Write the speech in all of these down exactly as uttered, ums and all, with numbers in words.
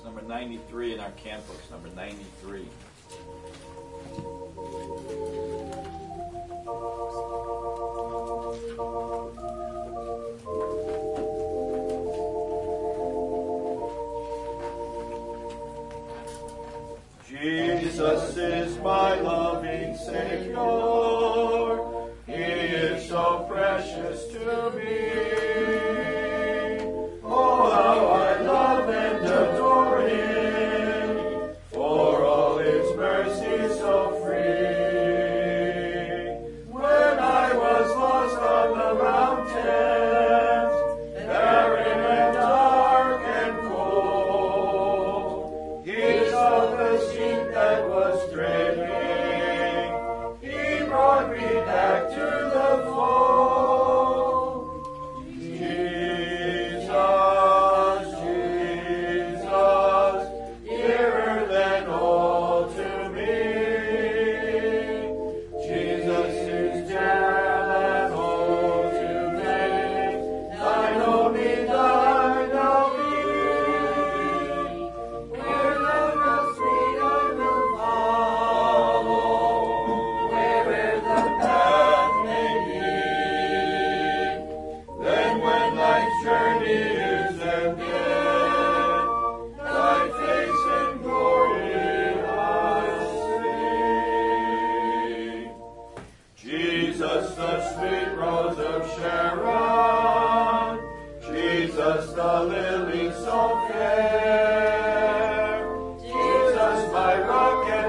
number ninety-three in our camp books, number ninety-three. Jesus is my loving Savior. He is so precious to me. Oh, how I love and adore Him, for all His mercy so free. When I was lost on the mountains, barren and dark and cold, He saw the sheep that was straying. He brought me back to the fold. Jesus, Jesus, dearer than all to me. Jesus is dearer than all to me. Thine only, thine only. Where love goes sweet, I will follow, wherever the path may lead. Then when life's journey is ended, thy face in glory I'll see. Jesus, the sweet rose of Sharon, Jesus, the lily so fair, Jesus, my rock and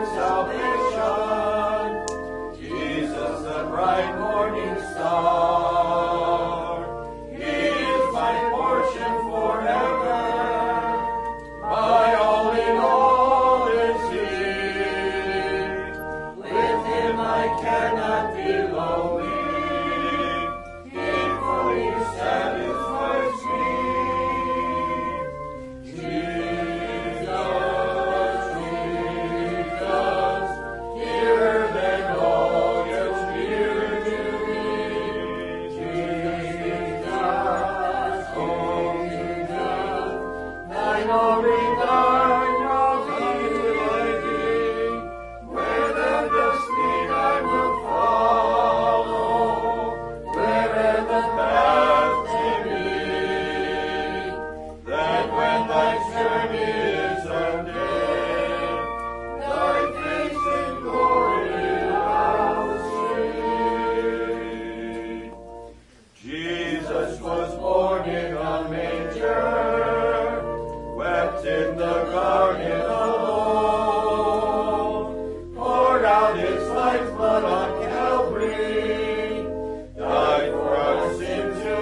salvation, Jesus, the bright morning star. He is my portion forever, my all in all is He. With Him I cannot be lonely, He fully satisfies me. Jesus, Jesus, dearer than all, yes, dear to me. Jesus, oh Jesus, thine only, thine only will I be. Where thou dost lead, I will follow, wherever the path may lead. Then when life's journey is ended, thy face in glory I'll see. Jesus was born in a manger, wept in the garden alone, poured out His lifeblood on Calvary, died for our sins to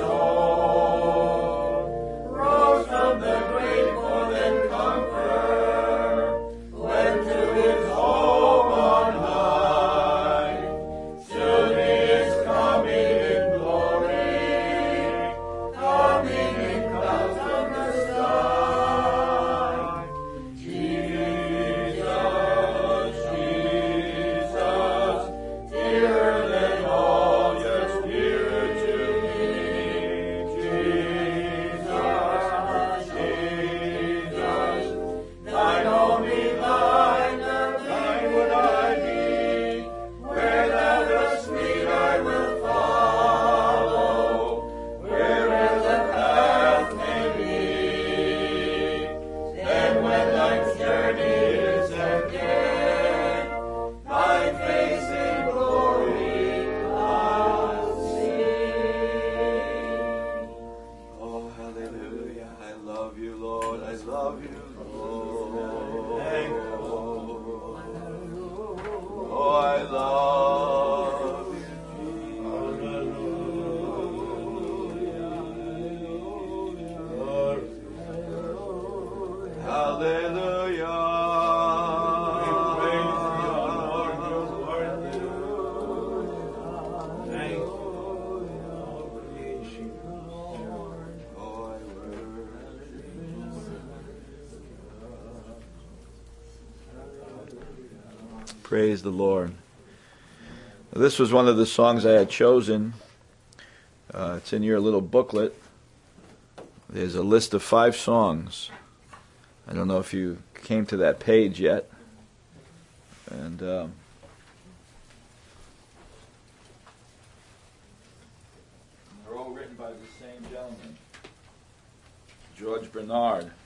atone, rose from the grave more than conqueror, went to His home on high. Soon He is coming in glory, coming in clouds of the sky. Jesus, Jesus, dearer than all, yes, dearer to me. Jesus, Jesus, thine only, thine, thine would I be. Where thou dost lead, I will follow, wherever the path may lead. Then when life's journey is ended, thy face in glory I'll see. Oh, hallelujah. I love you, Lord. I love you, Lord. Thank you, Oh, I love you, Jesus. Hallelujah. Thank you. Oh, I worship you. Praise the Lord. This was one of the songs I had chosen. Uh, it's in your little booklet. There's a list of five songs I don't know if you came to that page yet. And um, they're all written by the same gentleman, George Bernard. Did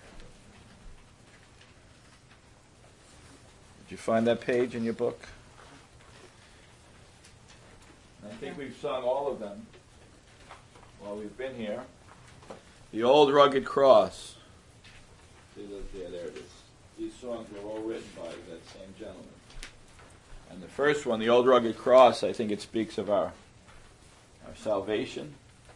you find that page in your book? I think we've sung all of them while we've been here. The Old Rugged Cross. See, look, yeah, there it is. These songs were all written by that same gentleman. And the first one, the Old Rugged Cross, I think it speaks of our, our salvation,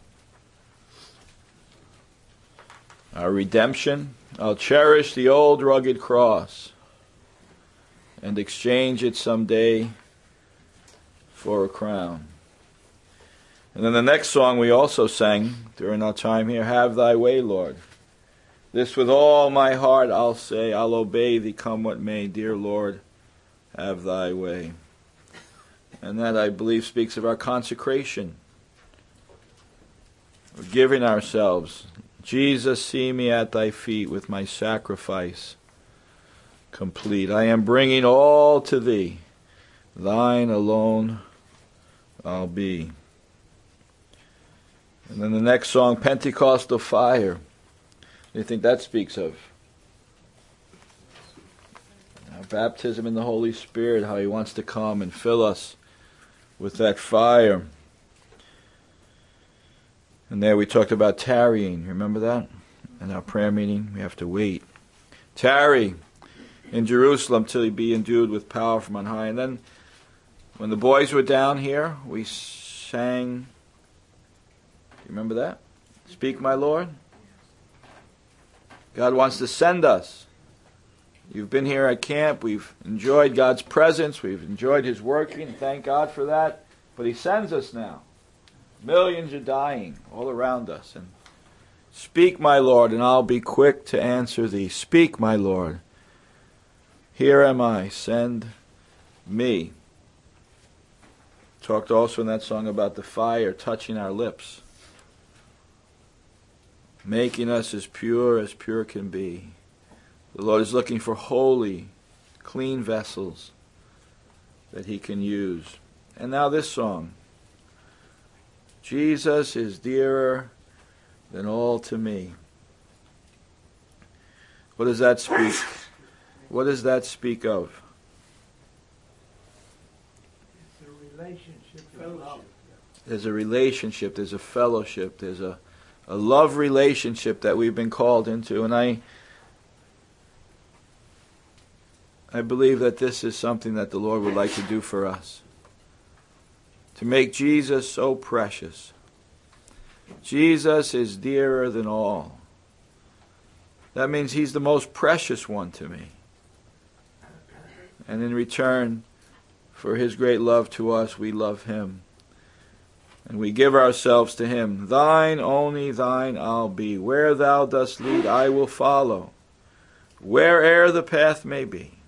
our redemption. I'll cherish the old rugged cross and exchange it someday for a crown. And then the next song we also sang during our time here, Have Thy Way, Lord. This with all my heart I'll say, I'll obey Thee come what may, dear Lord, have Thy way. And that, I believe, speaks of our consecration. We're giving ourselves. Jesus, see me at Thy feet with my sacrifice complete. I am bringing all to Thee. Thine alone I'll be. And then the next song, Pentecostal Fire. What do you think that speaks of? Our baptism in the Holy Spirit, how He wants to come and fill us with that fire. And there we talked about tarrying. Remember that? In our prayer meeting, we have to wait. Tarry in Jerusalem till you be endued with power from on high. And then when the boys were down here, we sang... You remember that? Speak, my Lord. God wants to send us. You've been here at camp. We've enjoyed God's presence. We've enjoyed His working. Thank God for that. But He sends us now. Millions are dying all around us. And speak, my Lord, and I'll be quick to answer Thee. Speak, my Lord. Here am I. Send me. Talked also in that song about the fire touching our lips, making us as pure as pure can be. The Lord is looking for holy, clean vessels that He can use. And now this song. Jesus is dearer than all to me. What does that speak? What does that speak of? It's a relationship, fellowship. There's a relationship, there's a fellowship, there's a A love relationship that we've been called into. And I I believe that this is something that the Lord would like to do for us. To make Jesus so precious. Jesus is dearer than all. That means He's the most precious one to me. And in return for His great love to us, we love Him. And we give ourselves to Him. Thine, only Thine I'll be. Where Thou dost lead, I will follow. Where'er the path may be.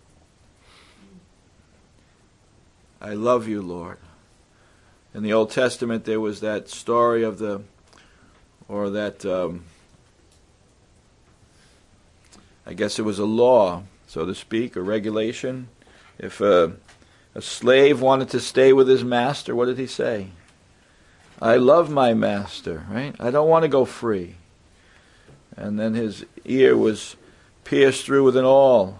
I love You, Lord. In the Old Testament, there was that story of the, or that, um, I guess it was a law, so to speak, a regulation. If a, a slave wanted to stay with his master, what did he say? I love my master, right? I don't want to go free. And then his ear was pierced through with an awl.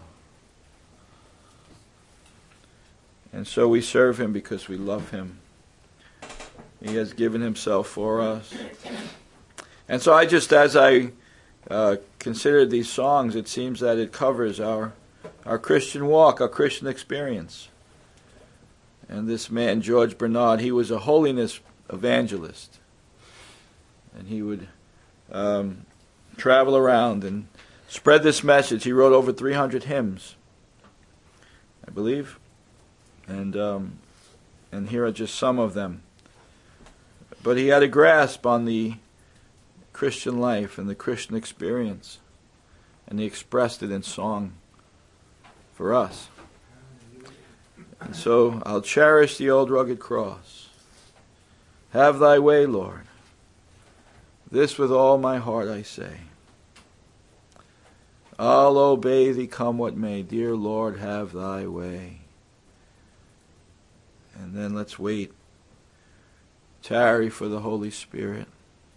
And so we serve Him because we love Him. He has given Himself for us. And so I just, as I uh, considered these songs, it seems that it covers our, our Christian walk, our Christian experience. And this man, George Bernard, he was a holiness evangelist, and he would um, travel around and spread this message. He wrote over three hundred hymns, I believe, and um, and here are just some of them. But he had a grasp on the Christian life and the Christian experience, and he expressed it in song for us. And so I'll cherish the old rugged cross. Have Thy way, Lord. This with all my heart I say. I'll obey thee, come what may. Dear Lord, have thy way. And then let's wait. Tarry for the Holy Spirit.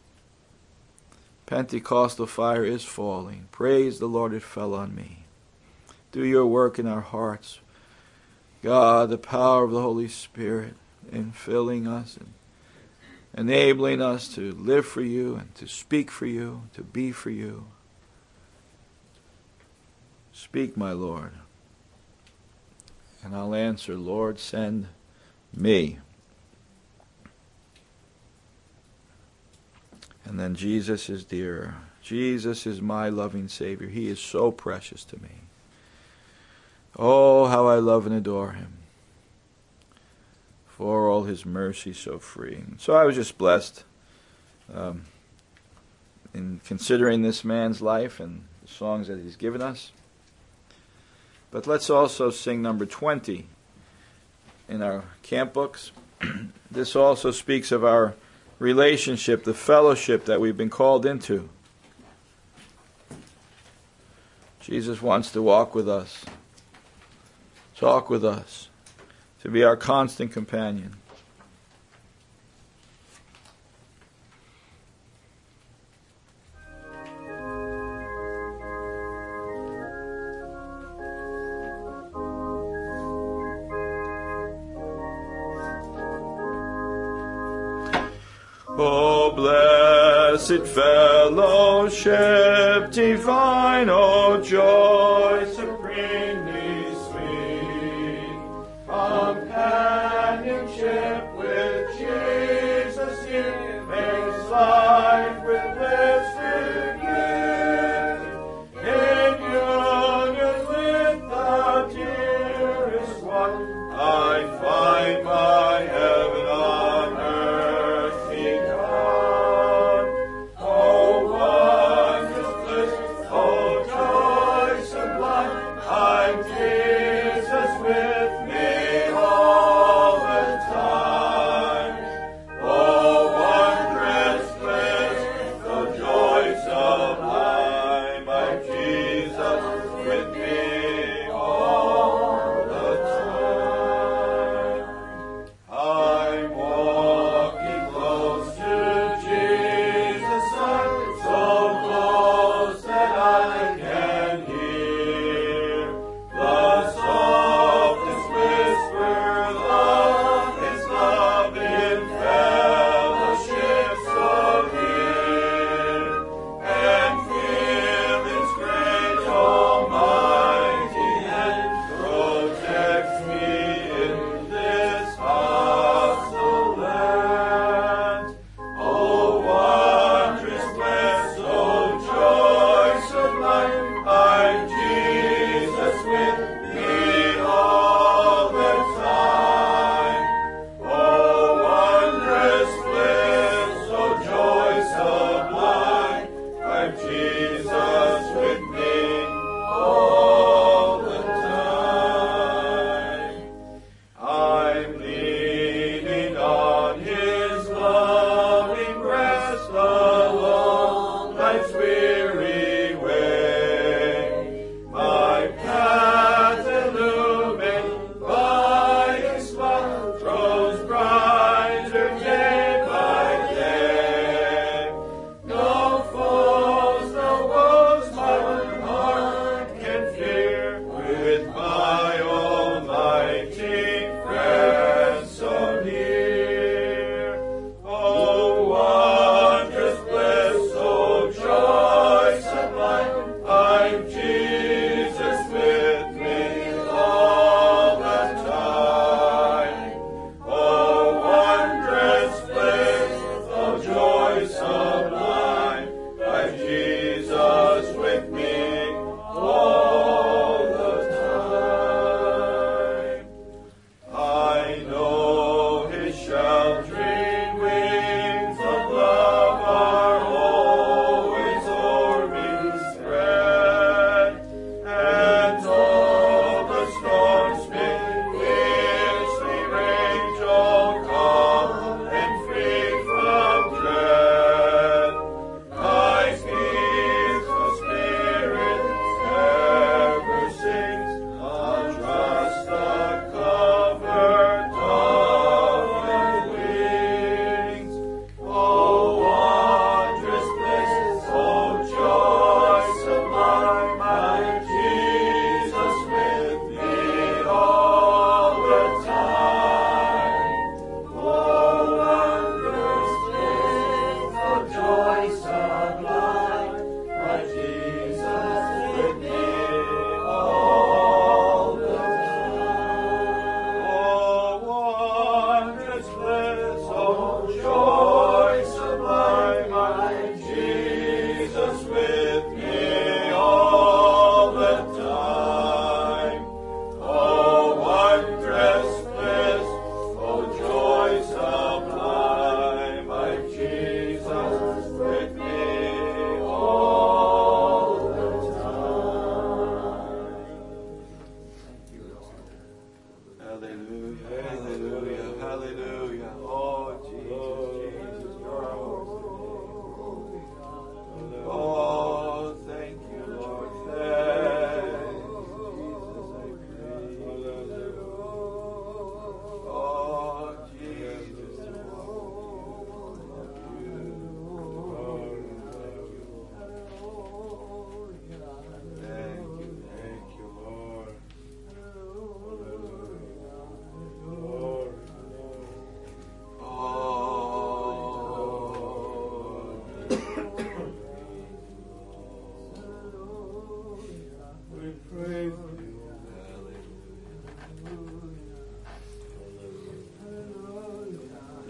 Pentecostal fire is falling. Praise the Lord, it fell on me. Do your work in our hearts. God, the power of the Holy Spirit in filling us and enabling us to live for you and to speak for you, to be for you. Speak, my Lord. And I'll answer, Lord, send me. And then Jesus is dear. Jesus is my loving Savior. He is so precious to me. Oh, how I love and adore him. For all his mercy so free. So I was just blessed um, in considering this man's life and the songs that he's given us. But let's also sing number twenty in our camp books. This also speaks of our relationship, the fellowship that we've been called into. Jesus wants to walk with us, talk with us, to be our constant companion. Oh, blessed fellowship divine, oh, joy supremely sweet, companionship with Jesus here makes life with bliss to give. In union with the dearest one, I find my heaven on earth begun. Oh, wondrous bliss, oh, joy sublime,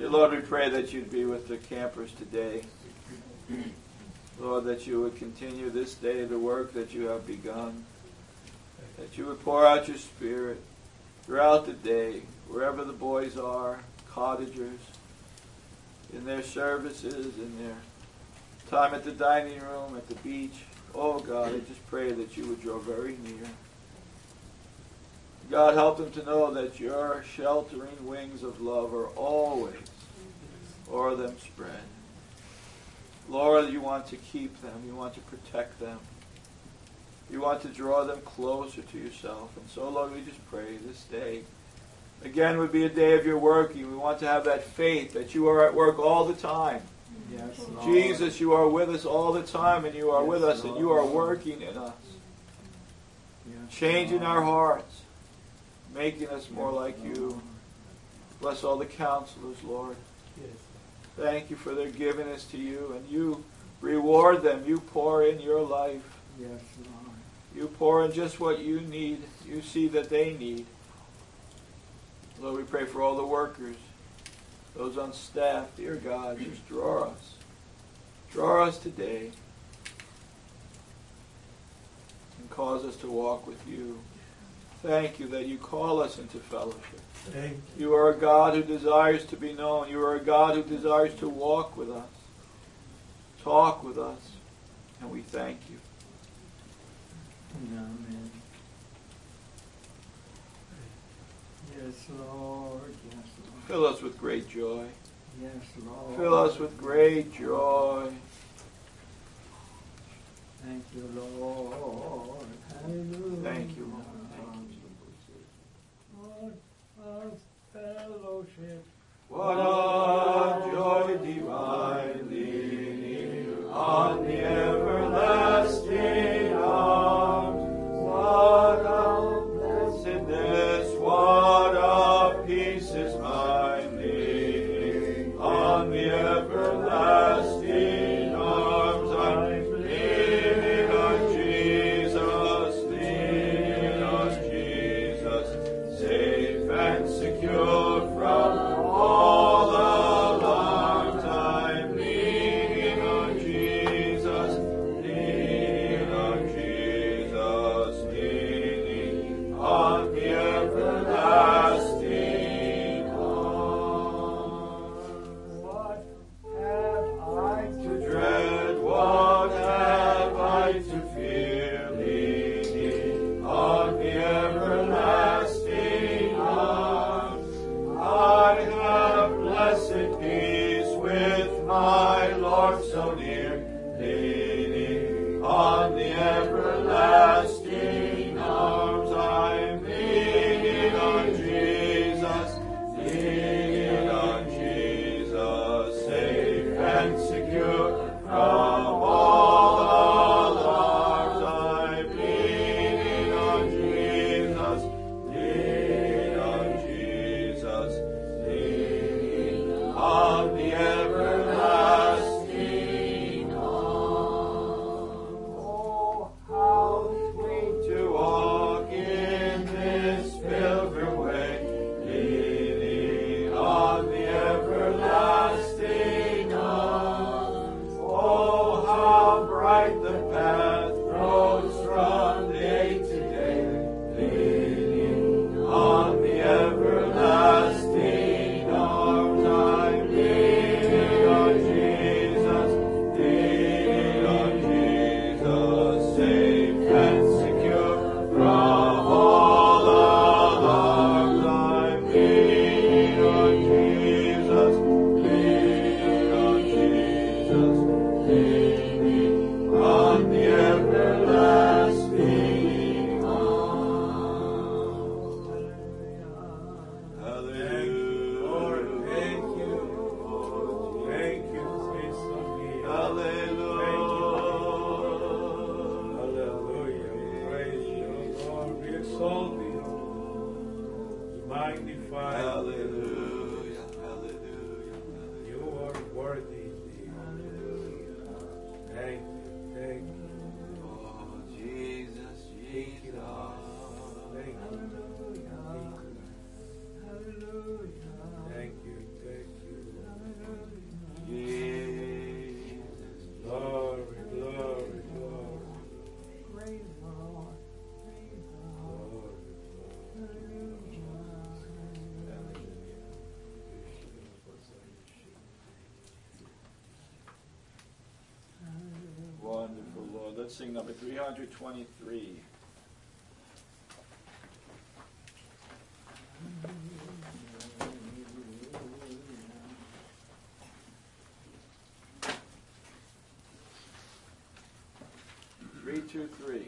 Lord, we pray that you'd be with the campers today. Lord, that you would continue this day the work that you have begun. That you would pour out your Spirit throughout the day, wherever the boys are, cottagers, in their services, in their time at the dining room, at the beach. Oh, God, I just pray that you would draw very near. God, help them to know that your sheltering wings of love are always o'er them spread. Lord, you want to keep them. You want to protect them. You want to draw them closer to yourself. And so, Lord, we just pray this day, again, would be a day of your working. We want to have that faith that you are at work all the time. Yes, Lord. Jesus, you are with us all the time, and you are Yes, with us, and you are Lord. working in us, Yes, changing Lord. our hearts, making us more like you. Bless all the counselors, Lord. Yes. Thank you for their givingness to you, and you reward them. You pour in your life. Yes, Lord. You pour in just what you need. You see that they need. Lord, we pray for all the workers, those on staff. Dear God, just draw us. Draw us today and cause us to walk with you. Thank you that you call us into fellowship. Thank you. You are a God who desires to be known. You are a God who desires to walk with us, talk with us, and we thank you. Amen. Yes, Lord. Yes, Lord. Fill us with great joy. Yes, Lord. Fill us with great joy. Thank you, Lord. Hallelujah. Thank you, Lord. Thank Lord of fellowship. What a joy divine leaning on the everlasting arms. What a blessedness, what a peace is mine leaning on the everlasting arms. I'm leaning on Jesus, leaning on Jesus, safe and secure from all alarms. I'm leaning on Jesus, leaning on Jesus, leaning on the everlasting arms. What have I To dread, what have I to fear? Leaning on the everlasting arms. I have blessed peace with my Lord so near. Leaning on the everlasting arms. I'm leaning on Jesus, leaning on Jesus, safe and secure from all alarms. I'm leaning on Jesus, leaning on Jesus, leaning on the everlasting arms. Oh, how sweet To walk in this pilgrim way, leaning on the everlasting arms. Oh, how bright the path grows from day to day, leaning on the everlasting arms. I'm leaning on Jesus, leaning on Jesus, safe and secure from all alarms. I'm leaning on Jesus, leaning on Jesus, leaning on the everlasting arms. Hallelujah. Lord, thank you. Thank you, Prince of Peace. Hallelujah. Hallelujah. Praise you, Lord. We exalt thee. We magnify you. Hallelujah. Hallelujah. You are worthy. Thank you. Thank you. Oh, Jesus, Thank you, Jesus. Lord. Thank you. Hallelujah. Thank you. Thank you. let's sing number three hundred twenty-three. Three, two, three.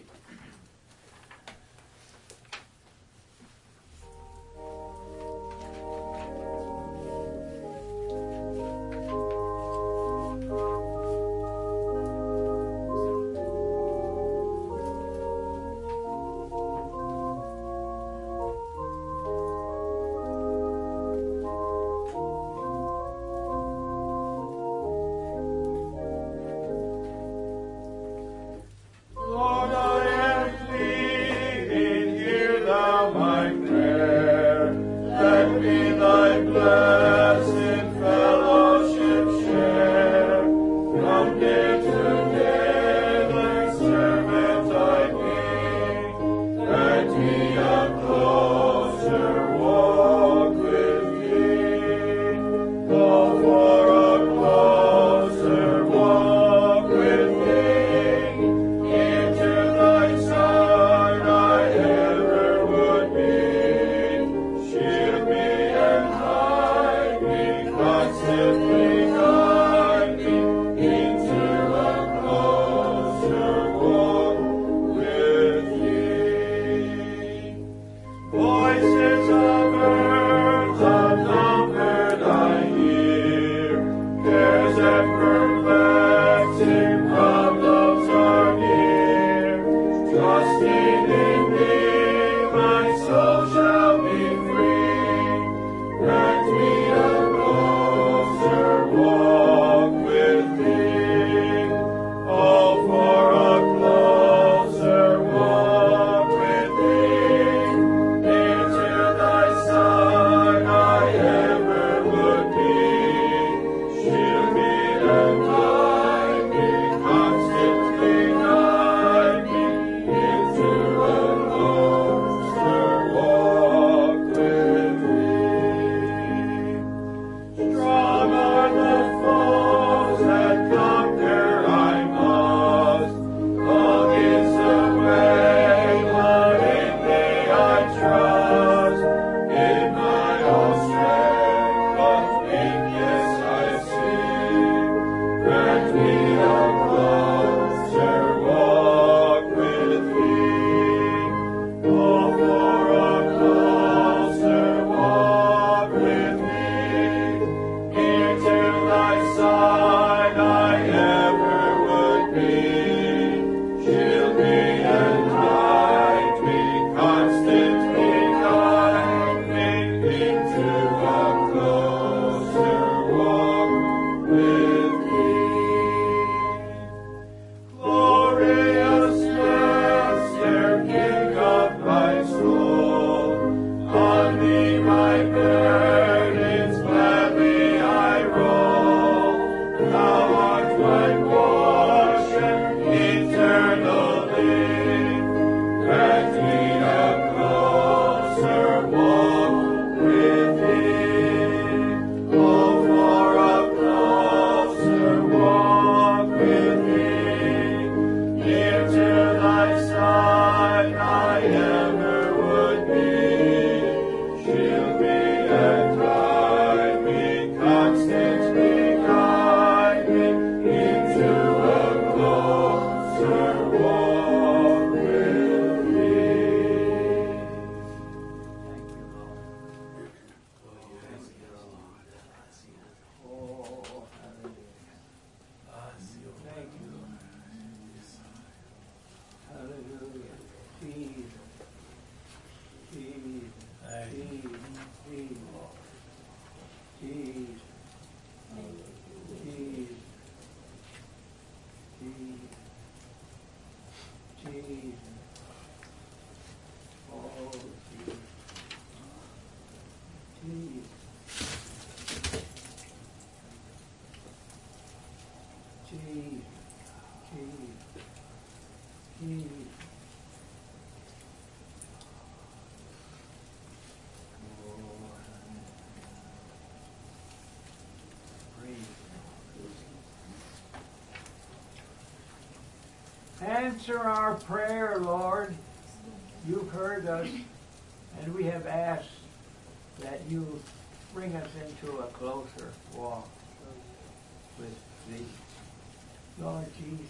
answer our prayer, Lord. You've heard us, and we have asked that you bring us into a closer walk with thee. Lord Jesus,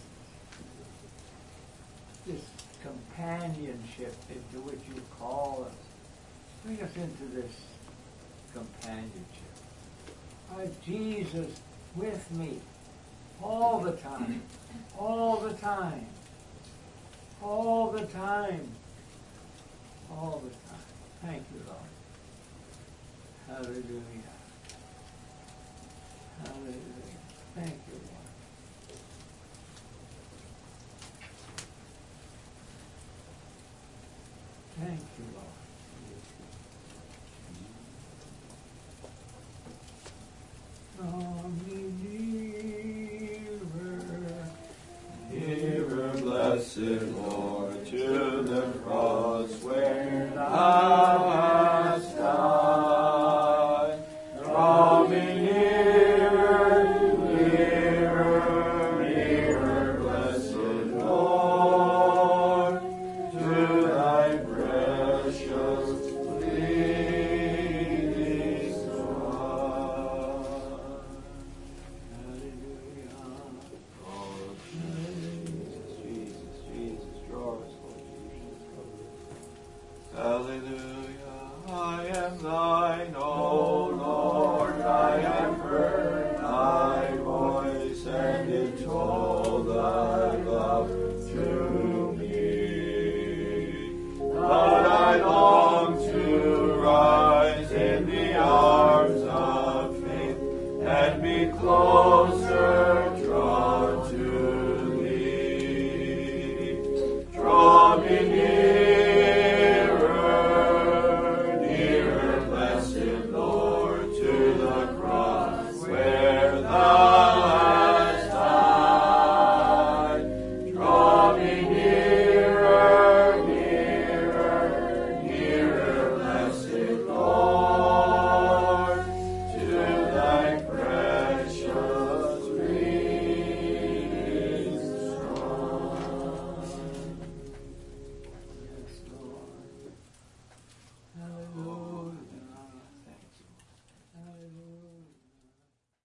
this companionship into which you call us, bring us into this companionship. Have Jesus with me all the time, all the time, all the time, all the time. Thank you, Lord. Hallelujah. Hallelujah. Thank you, Lord. Thank you, Lord. Draw me nearer, Nearer, blessed Lord, to the cross.